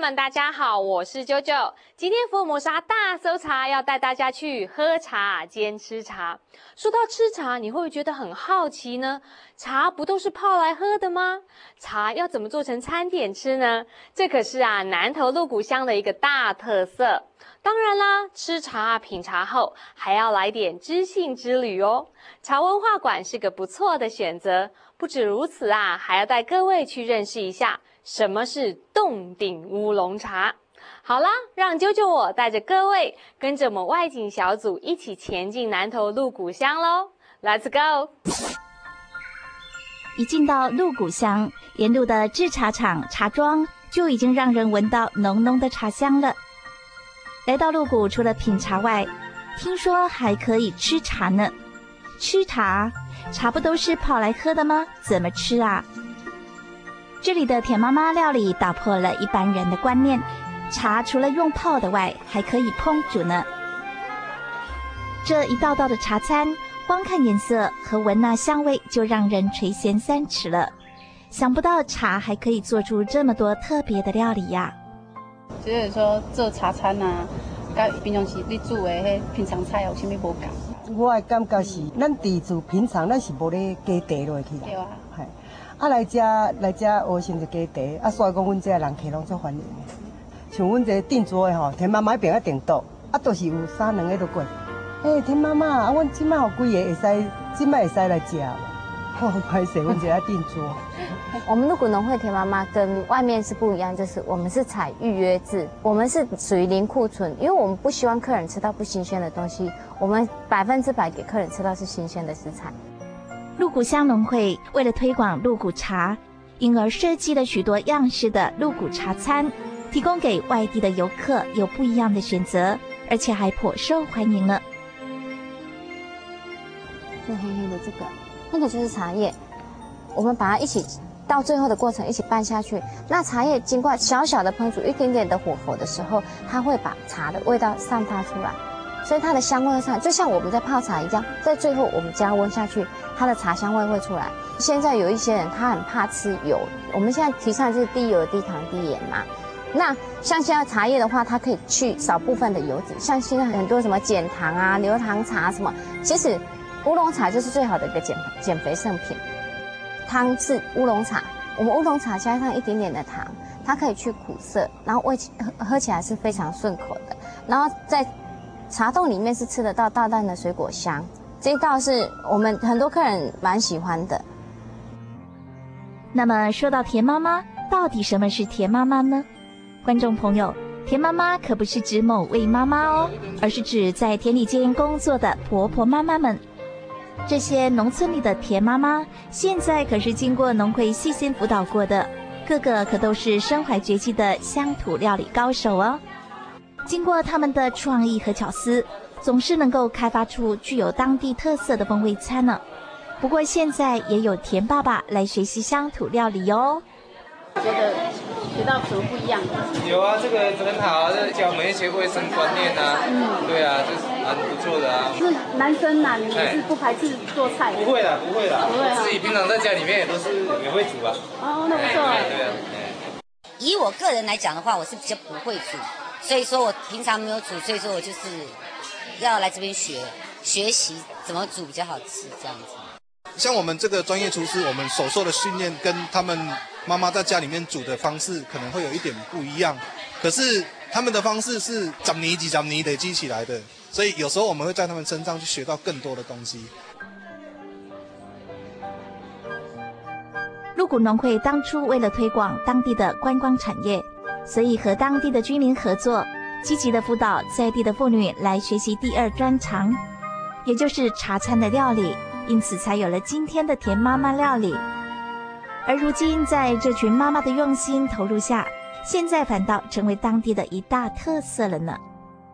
们，大家好，我是啾啾。今天福尔摩沙大搜查要带大家去喝茶兼吃茶。说到吃茶，你会不会觉得很好奇呢？茶不都是泡来喝的吗？茶要怎么做成餐点吃呢？这可是南投鹿谷乡的一个大特色。当然啦，吃茶品茶后还要来点知性之旅哦。茶文化馆是个不错的选择。不止如此还要带各位去认识一下什么是洞顶乌龙茶。好啦，让啾啾我带着各位跟着我们外景小组一起前进南投鹿谷乡咯。 Let's go。 一进到鹿谷乡，沿路的制茶厂、茶庄就已经让人闻到浓浓的茶香了。来到鹿谷，除了品茶外，听说还可以吃茶呢。吃茶，茶不都是泡来喝的吗？怎么吃啊？这里的田妈妈料理打破了一般人的观念，茶除了用泡的外，还可以烹煮呢。这一道道的茶餐，光看颜色和闻那香味就让人垂涎三尺了。想不到茶还可以做出这么多特别的料理呀！ 就是说做茶餐跟平常时你煮的迄平常菜有啥物无同？ 我的感觉是，咱伫厝平常咱是无咧加茶落去啦。 对啊。 系，来遮学先就加茶，所以讲阮这人客拢足欢迎的。像阮这订桌的田妈妈迄边订桌，都是有3、2个都过。田妈妈，阮即摆有几个会使，即摆会使来食无？歹势，阮这要订桌。 我们鹿谷农会田妈妈跟外面是不一样，就是我们是采预约制，我们是属于零库存，因为我们不希望客人吃到不新鲜的东西，我们100%给客人吃到是新鲜的食材。 鹿谷乡农会为了推广鹿谷茶，因而设计了许多样式的鹿谷茶餐，提供给外地的游客有不一样的选择，而且还颇受欢迎呢。 这黑黑的这个，那个就是茶叶，我们把它一起到最后的过程一起拌下去。那茶叶经过小小的烹煮，一点点的火候的时候，它会把茶的味道散发出来，所以它的香味会上，就像我们在泡茶一样，在最后我们加温下去，它的茶香味会出来。现在有一些人他很怕吃油，我们现在提倡就是低油、低糖、低盐嘛。那像现在茶叶的话，它可以去少部分的油脂，像现在很多什么减糖流糖茶什么，其实乌龙茶就是最好的一个减肥圣品。汤是乌龙茶，我们乌龙茶加上一点点的糖，它可以去苦涩，然后喝起来是非常顺口的。然后在茶冻里面是吃得到大淡的水果香，这一道是我们很多客人蛮喜欢的。 那么说到田妈妈，到底什么是田妈妈呢？观众朋友，田妈妈可不是指某位妈妈哦，而是指在田里间工作的婆婆妈妈们。这些农村里的田妈妈，现在可是经过农会细心辅导过的，个个可都是身怀绝技的乡土料理高手哦。经过他们的创意和巧思，总是能够开发出具有当地特色的风味餐呢。不过现在也有田爸爸来学习乡土料理哦。 觉得学到什么不一样的？ 有啊，这个很好，这教我们一些卫生观念啊。对啊，这是蛮不错的啊。 是男生你们是不排斥做菜？ 不会啦，不会啦。自己平常在家里面也都是也会煮啊。 哦，那不错。 对啊。 以我个人来讲的话，我是比较不会煮，所以说我平常没有煮，所以说我就是要来这边学习怎么煮比较好吃这样子。 像我们这个专业厨师，我们所受的训练跟他们妈妈在家里面煮的方式可能会有一点不一样，可是他们的方式是10年10年累积起来的，所以有时候我们会在他们身上去学到更多的东西。 鹿谷农会当初为了推广当地的观光产业，所以和当地的居民合作，积极的辅导在地的妇女来学习第2专长，也就是茶餐的料理，因此才有了今天的田妈妈料理。而如今在这群妈妈的用心投入下，现在反倒成为当地的一大特色了呢。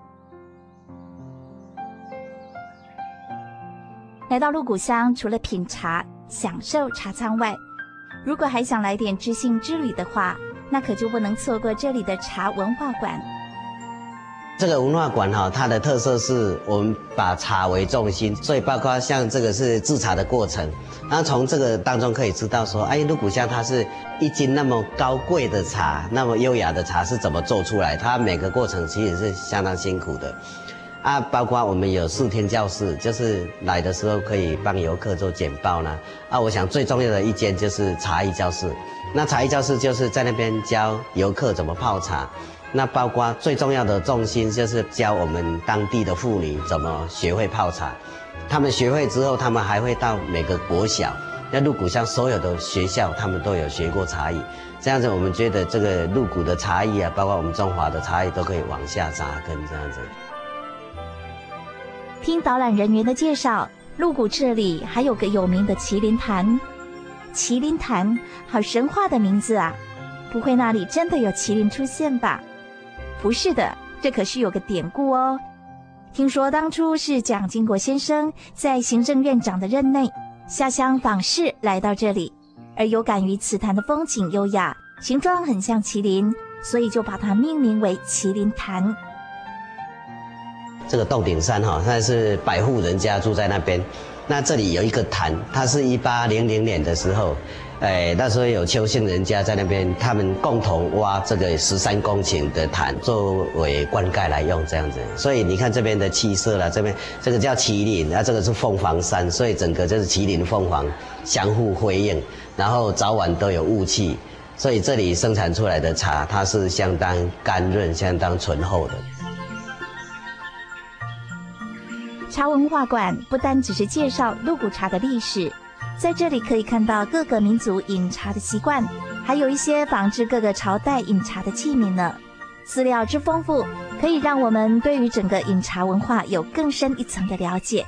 来到鹿谷乡，除了品茶享受茶餐外，如果还想来点知性之旅的话，那可就不能错过这里的茶文化馆。 这个文化馆它的特色是我们把茶为重心，所以包括像这个是制茶的过程，然后从这个当中可以知道说，鹿谷香它是一斤那么高贵的茶，那么优雅的茶是怎么做出来，它每个过程其实是相当辛苦的。包括我们有视听教室，就是来的时候可以帮游客做简报啦。我想最重要的一间就是茶艺教室。那茶艺教室就是在那边教游客怎么泡茶，那包括最重要的重心就是教我们当地的妇女怎么学会泡茶。他们学会之后，他们还会到每个国小，那鹿谷乡所有的学校，他们都有学过茶艺。这样子，我们觉得这个鹿谷的茶艺包括我们中华的茶艺都可以往下扎根这样子。 听导览人员的介绍，鹿谷这里还有个有名的麒麟潭。麒麟潭，好神话的名字啊！不会那里真的有麒麟出现吧？不是的，这可是有个典故哦。听说当初是蒋经国先生在行政院长的任内下乡访视来到这里，而有感于此潭的风景优雅，形状很像麒麟，所以就把它命名为麒麟潭。 这个洞顶山它是百户人家住在那边，那这里有一个潭，它是1800年的时候，那时候有邱姓人家在那边，他们共同挖这个13公顷的潭作为灌溉来用这样子，所以你看这边的气色啦，这边这个叫麒麟，这个是凤凰山，所以整个就是麒麟凤凰相互辉映，然后早晚都有雾气，所以这里生产出来的茶它是相当甘润、相当醇厚的。 茶文化馆不单只是介绍鹿谷茶的历史，在这里可以看到各个民族饮茶的习惯，还有一些仿制各个朝代饮茶的器皿呢。资料之丰富，可以让我们对于整个饮茶文化有更深一层的了解。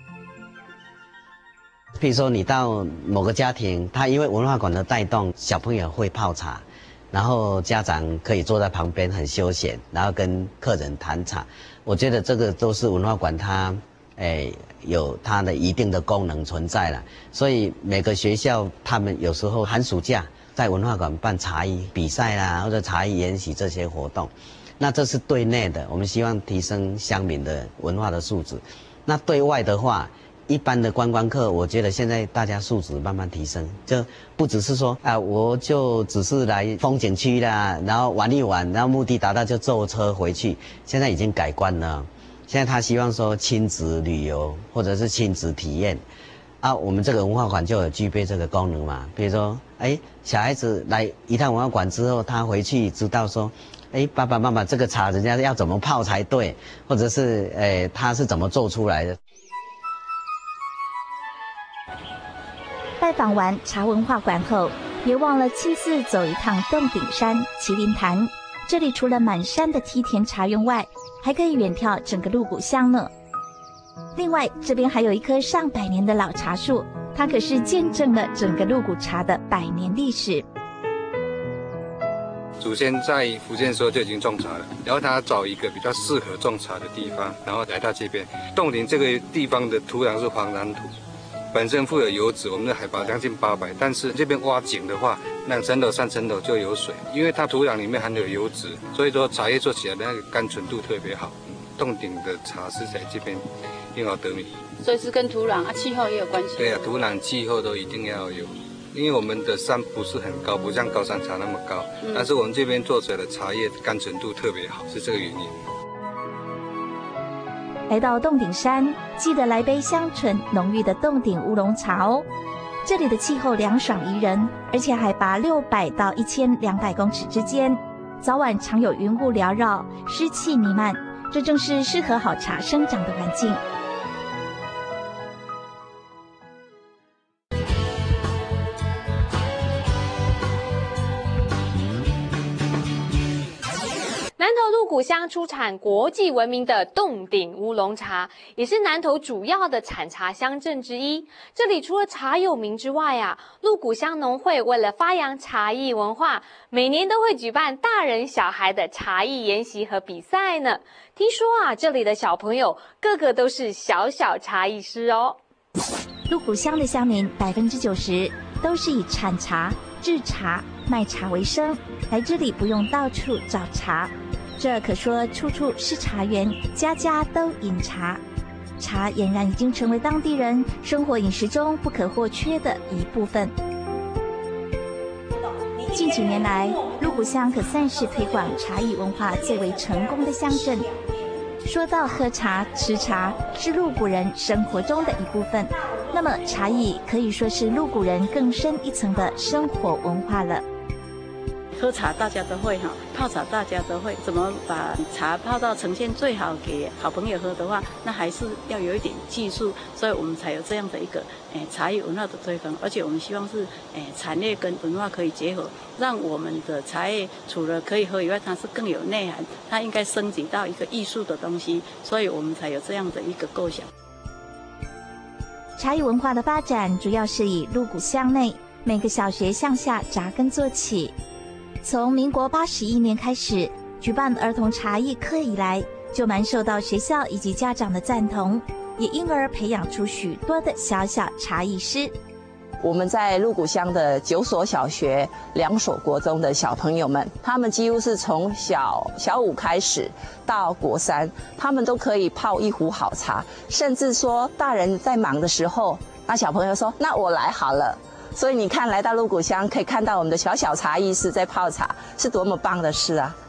比如说你到某个家庭，他因为文化馆的带动，小朋友会泡茶，然后家长可以坐在旁边很休闲，然后跟客人谈茶。我觉得这个都是文化馆它有它的一定的功能存在了。所以每个学校他们有时候寒暑假在文化馆办茶艺比赛啦，或者茶艺研习这些活动，那这是对内的，我们希望提升乡民的文化的素质。那对外的话，一般的观光客，我觉得现在大家素质慢慢提升，就不只是说我就只是来风景区啦，然后玩一玩，然后目的达到就坐车回去。现在已经改观了，现在他希望说亲子旅游或者是亲子体验我们这个文化馆就有具备这个功能嘛。比如说小孩子来一趟文化馆之后，他回去知道说爸爸妈妈这个茶人家要怎么泡才对，或者是他是怎么做出来的。 拜访完茶文化馆后，别忘了亲自走一趟洞顶山麒麟潭。这里除了满山的梯田茶园外，还可以远眺整个鹿谷乡呢。另外，这边还有一棵上百年的老茶树，它可是见证了整个鹿谷茶的100年历史。 祖先在福建的时候就已经种茶了，然后他找一个比较适合种茶的地方，然后来到这边。洞顶这个地方的土壤是黄壤土，本身富有油脂，我们的海拔将近800，但是这边挖井的话，2层楼、3层楼就有水，因为它土壤里面含有油脂，所以说茶叶做起来的那个甘醇度特别好。洞顶的茶是在这边很好得名， 所以是跟土壤气候也有关系。 对啊，土壤气候都一定要有，因为我们的山不是很高，不像高山茶那么高，但是我们这边做出来的茶叶甘醇度特别好，是这个原因。 来到洞顶山，记得来杯香醇浓郁的洞顶乌龙茶哦。这里的气候凉爽宜人，而且海拔600到1200公尺之间，早晚常有云雾缭绕，湿气弥漫，这正是适合好茶生长的环境。 南投鹿谷乡出产国际闻名的洞顶乌龙茶，也是南投主要的产茶乡镇之一。这里除了茶有名之外鹿谷乡农会为了发扬茶艺文化，每年都会举办大人小孩的茶艺研习和比赛呢。听说这里的小朋友个个都是小小茶艺师哦。 鹿谷乡的乡民90%都是以产茶、制茶、卖茶为生，来这里不用到处找茶。 这儿可说处处是茶园，家家都饮茶。茶俨然已经成为当地人生活饮食中不可或缺的一部分。近几年来，鹿谷乡可算是推广茶艺文化最为成功的乡镇。说到喝茶、吃茶是鹿谷人生活中的一部分，那么茶艺可以说是鹿谷人更深一层的生活文化了。 喝茶大家都会哈，泡茶大家都会，怎么把茶泡到呈现最好给好朋友喝的话，那还是要有一点技术，所以我们才有这样的一个茶艺文化的推广，而且我们希望是产业跟文化可以结合，让我们的茶叶除了可以喝以外，它是更有内涵，它应该升级到一个艺术的东西，所以我们才有这样的一个构想。 茶艺文化的发展主要是以鹿谷乡内每个小学向下扎根做起。从民国81年开始举办儿童茶艺课以来，就蛮受到学校以及家长的赞同，也因而培养出许多的小小茶艺师。 我们在鹿谷乡的9所小学、2所国中的小朋友们，他们几乎是从小5开始到国3，他们都可以泡一壶好茶，甚至说大人在忙的时候，那小朋友说：“那我来好了。”所以你看，来到鹿谷乡可以看到我们的小小茶艺师在泡茶，是多么棒的事啊！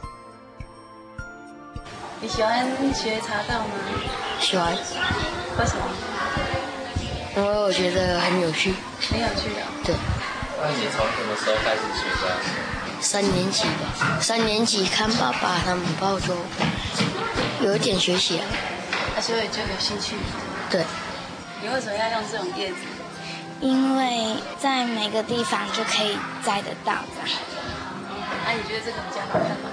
你喜欢学茶道吗？ 喜欢。 为什么？ 因为我觉得很有趣。 很有趣的。 对。 那你从什么时候开始学的 ？3年级吧。3年级看爸爸他们泡就有一点学习了。 所以就有兴趣。 对。 你为什么要用这种叶子？ 因为在每个地方就可以摘得到这样。 那你觉得这个比较好看吗？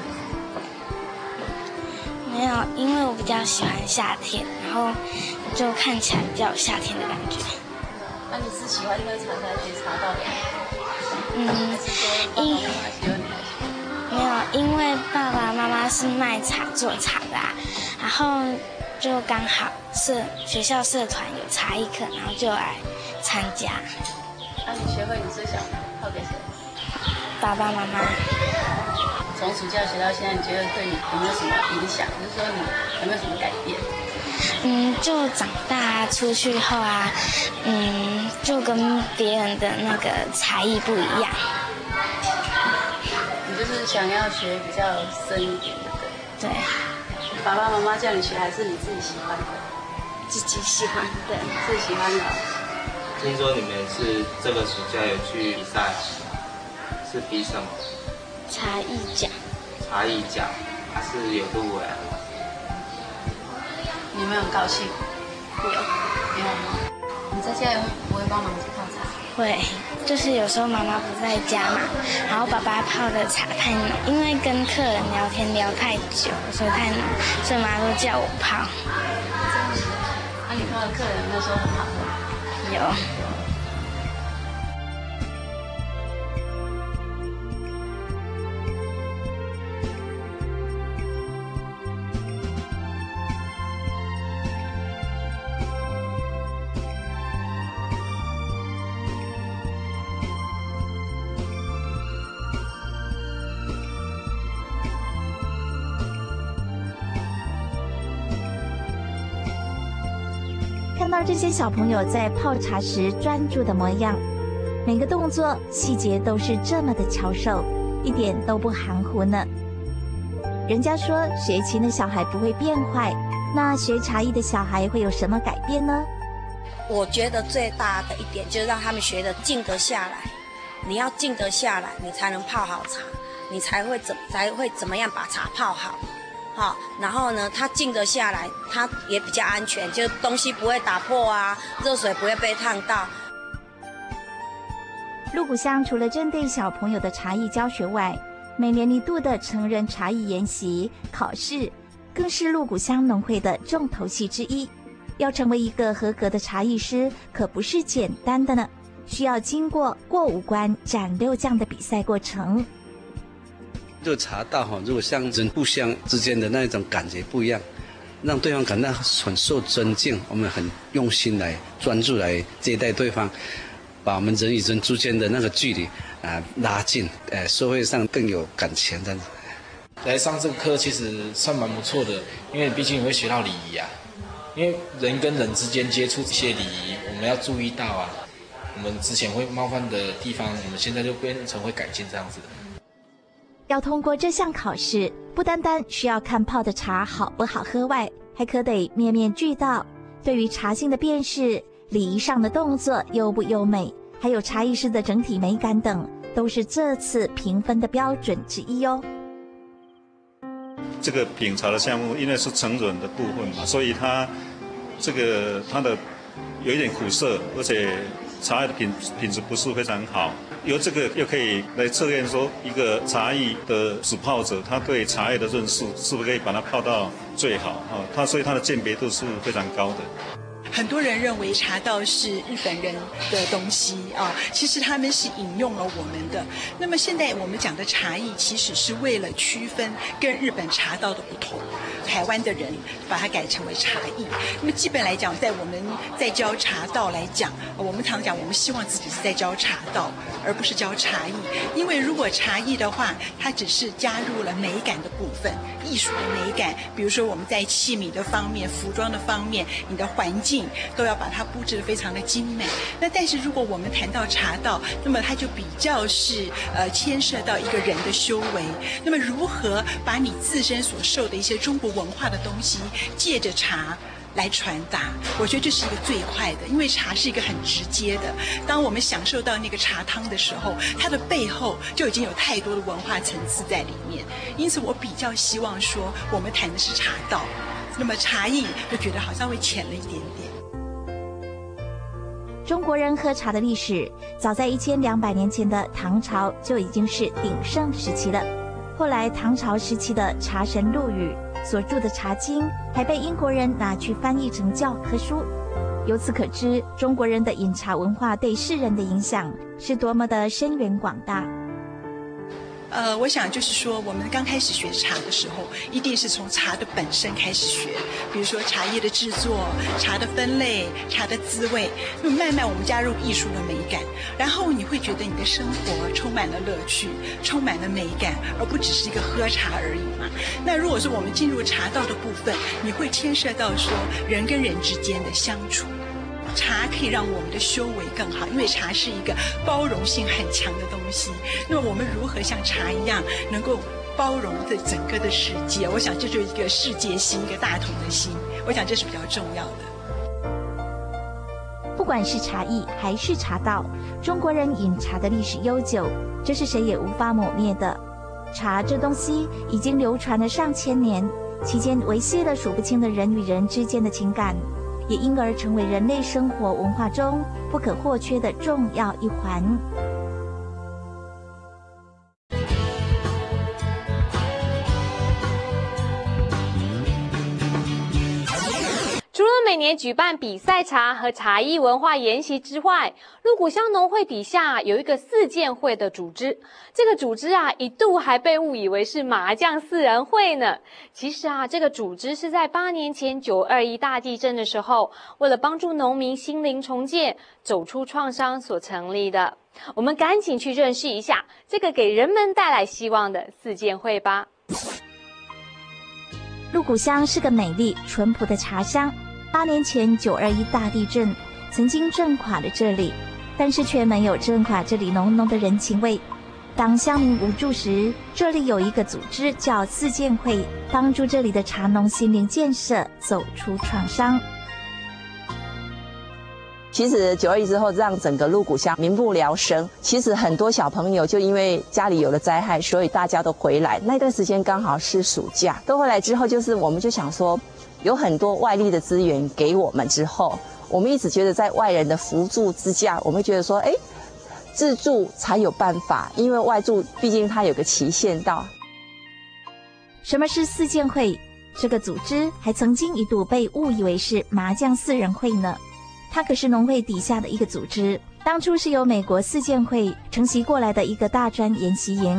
没有，因为我比较喜欢夏天，然后就看起来比较有夏天的感觉。 那你是喜欢喝茶才学茶道的？ 没有，因为爸爸妈妈是卖茶做茶的然后就刚好学校社团有茶艺课，然后就来参加。 那你学会你最想泡给谁？ 爸爸妈妈。 从暑假学到现在，你觉得对你有没有什么影响？就是说你有没有什么改变？ 就长大出去后就跟别人的那个才艺不一样。 你就是想要学比较深一点的。 对。 爸爸妈妈叫你学，还是你自己喜欢的？ 自己喜欢的。 自己喜欢的。 听说你们是这个暑假有去比赛，是比什么？ 茶艺奖。 茶艺奖，还是有入围？ 你有没有很高兴？ 有。 没有吗？你在家不会帮忙泡茶？ 会，就是有时候妈妈不在家嘛，然后爸爸泡的茶太浓，因为跟客人聊天聊太久，所以太浓，所以妈妈都叫我泡。 那你泡的客人有没有说很好喝？ 有。 看到这些小朋友在泡茶时专注的模样，每个动作细节都是这么的巧手，一点都不含糊呢。人家说学琴的小孩不会变坏，那学茶艺的小孩会有什么改变呢？ 我觉得最大的一点就是让他们学得静得下来。你要静得下来，你才能泡好茶，你才会怎么样把茶泡好。好，然后呢，它静得下来，它也比较安全，就东西不会打破热水不会被烫到。 鹿谷乡除了针对小朋友的茶艺教学外，每年1度的成人茶艺研习考试，更是鹿谷乡农会的重头戏之一。要成为一个合格的茶艺师，可不是简单的呢，需要经过过5关斩6将的比赛过程。 这个茶道如果像人互相之间的那种感觉不一样，让对方感到很受尊敬，我们很用心来专注来接待对方，把我们人与人之间的那个距离拉近，社会上更有感情这样子。 来上这个课其实算蛮不错的，因为毕竟你会学到礼仪啊，因为人跟人之间接触这些礼仪，我们要注意到啊，我们之前会冒犯的地方，我们现在就变成会改进这样子的。 要通过这项考试，不单单需要看泡的茶好不好喝外，还可得面面俱到，对于茶性的辨识、礼仪上的动作优不优美，还有茶艺师的整体美感等，都是这次评分的标准之一哦。 这个品茶的项目因为是成人的部分嘛，所以它的有一点苦涩，而且茶叶的品质不是非常好。由这个又可以来测验说，一个茶艺的主泡者，他对茶叶的认识是不是可以把它泡到最好啊？所以它的鉴别度是非常高的。 很多人认为茶道是日本人的东西啊，其实他们是引用了我们的。那么现在我们讲的茶艺，其实是为了区分跟日本茶道的不同，台湾的人把它改成为茶艺。那么基本来讲，在我们在教茶道来讲，我们常讲我们希望自己是在教茶道，而不是教茶艺。因为如果茶艺的话，它只是加入了美感的部分，艺术的美感，比如说我们在器皿的方面、服装的方面，你的环境都要把它布置得非常的精美。那但是如果我们谈到茶道，那么它就比较是牵涉到一个人的修为。那么如何把你自身所受的一些中国文化的东西，借着茶来传达，我觉得这是一个最快的，因为茶是一个很直接的。当我们享受到那个茶汤的时候，它的背后就已经有太多的文化层次在里面。因此我比较希望说，我们谈的是茶道，那么茶艺就觉得好像会浅了一点点。 中国人喝茶的历史，早在1200年前的唐朝就已经是鼎盛时期了。后来唐朝时期的茶神陆羽所著的《茶经》还被英国人拿去翻译成教科书。由此可知，中国人的饮茶文化对世人的影响是多么的深远广大。 我想就是说，我们刚开始学茶的时候，一定是从茶的本身开始学，比如说茶叶的制作、茶的分类、茶的滋味。那么慢慢我们加入艺术的美感，然后你会觉得你的生活充满了乐趣，充满了美感，而不只是一个喝茶而已嘛。那如果说我们进入茶道的部分，你会牵涉到说人跟人之间的相处。茶可以让我们的修为更好，因为茶是一个包容性很强的东西。那么我们如何像茶一样能够包容这整个的世界？我想这就是一个世界心，一个大同的心。我想这是比较重要的。 不管是茶艺还是茶道，中国人饮茶的历史悠久，这是谁也无法抹灭的。茶这东西已经流传了上千年，期间维系了数不清的人与人之间的情感，也因而成为人类生活文化中不可或缺的重要一环。 除了每年举办比赛茶和茶艺文化研习之外，鹿谷乡农会底下有一个四建会的组织。这个组织啊，一度还被误以为是麻将四人会呢。其实啊，这个组织是在8年前921大地震的时候，为了帮助农民心灵重建、走出创伤所成立的。我们赶紧去认识一下这个给人们带来希望的四建会吧。 鹿谷乡是个美丽淳朴的茶乡。8年前921大地震曾经震垮了这里，但是却没有震垮这里浓浓的人情味。当乡民无助时，这里有一个组织叫四建会，帮助这里的茶农心灵建设，走出创伤。 其实921之后，让整个鹿谷乡民不聊生。其实很多小朋友就因为家里有了灾害，所以大家都回来。那段时间刚好是暑假，都回来之后，我们就想说，有很多外力的资源给我们之后，我们一直觉得在外人的扶助之下，我们觉得说，自助才有办法，因为外助毕竟它有个期限到。 什么是四建会？这个组织还曾经一度被误以为是麻将四人会呢。它可是农会底下的一个组织，当初是由美国四建会承袭过来的一个大专研习营。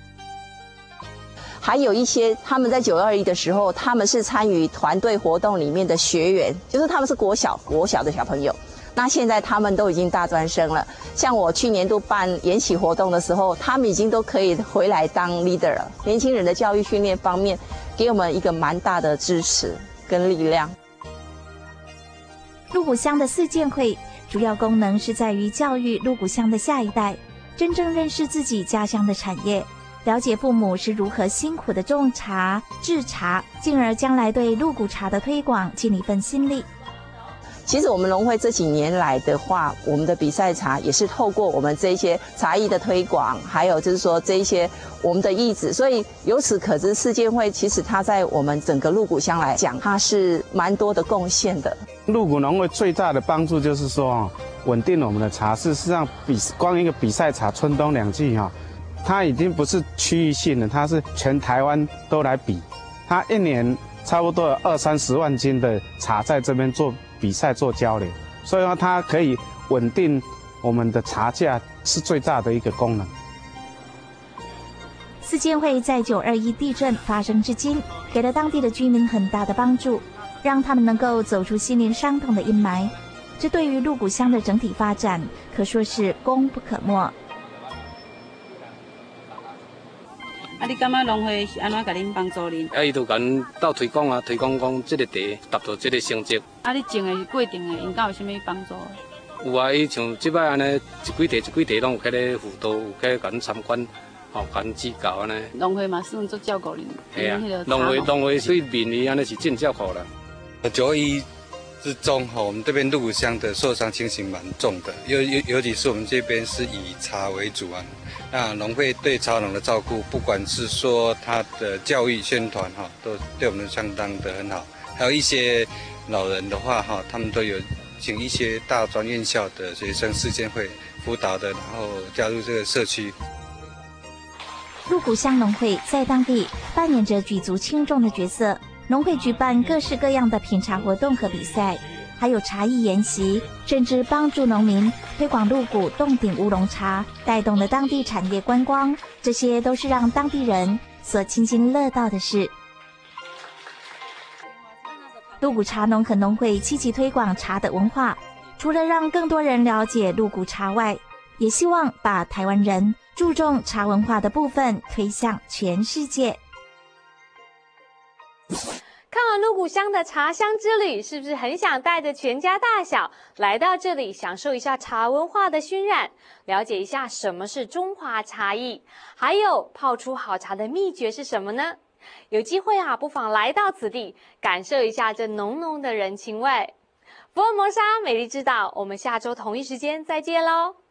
还有一些他们在921的时候，他们是参与团队活动里面的学员，就是他们是国小的小朋友。 那现在他们都已经大专生了，像我去年度办研习活动的时候，他们已经都可以回来当 leader 了。年轻人的教育训练方面，给我们一个蛮大的支持跟力量。 鹿谷乡的四建会主要功能是在于教育鹿谷乡的下一代，真正认识自己家乡的产业，了解父母是如何辛苦的种茶、制茶，进而将来对鹿谷茶的推广尽一份心力。 其实我们农会这几年来的话，我们的比赛茶也是透过我们这些茶艺的推广，还有就是说这一些我们的意志，所以由此可知，四建会其实它在我们整个鹿谷乡来讲，它是蛮多的贡献的。 鹿谷农会最大的帮助就是说，稳定我们的茶。事实上，光一个比赛茶春冬两季它已经不是区域性的，它是全台湾都来比。它一年差不多有20-30万斤的茶在这边做比赛做交流，所以说它可以稳定我们的茶价，是最大的一个功能。 四建会在921地震发生至今，给了当地的居民很大的帮助，让他们能够走出心灵伤痛的阴霾。这对于鹿谷乡的整体发展可说是功不可没。 你感觉农会是安怎甲恁帮助恁？ 伊就甲恁斗推广推广讲这个茶达到这个成绩。 你种的过程的，因敢有啥物帮助？ 有啊，伊像即摆安尼一几题拢有去咧辅导，有去甲恁参观，甲恁指教安尼。 农会嘛算做照顾恁。 系啊，农会对民意安尼是尽照顾啦。 921之中我们这边鹿谷乡的受伤情形蛮重的，尤其是我们这边是以茶为主啊。那农会对茶农的照顾，不管是说他的教育宣传都对我们相当的很好。还有一些老人的话他们都有请一些大专院校的学生四建会辅导的，然后加入这个社区。 鹿谷乡农会在当地扮演着举足轻重的角色。农会举办各式各样的品茶活动和比赛，还有茶艺研习，甚至帮助农民推广鹿谷洞顶乌龙茶，带动了当地产业观光，这些都是让当地人所津津乐道的事。鹿谷茶农垦农会积极推广茶的文化，除了让更多人了解鹿谷茶外，也希望把台湾人注重茶文化的部分推向全世界。 看完鹿谷乡的茶乡之旅，是不是很想带着全家大小来到这里，享受一下茶文化的熏染，了解一下什么是中华茶艺，还有泡出好茶的秘诀是什么呢？有机会不妨来到此地，感受一下这浓浓的人情味。福尔摩沙美丽之岛，我们下周同一时间再见喽。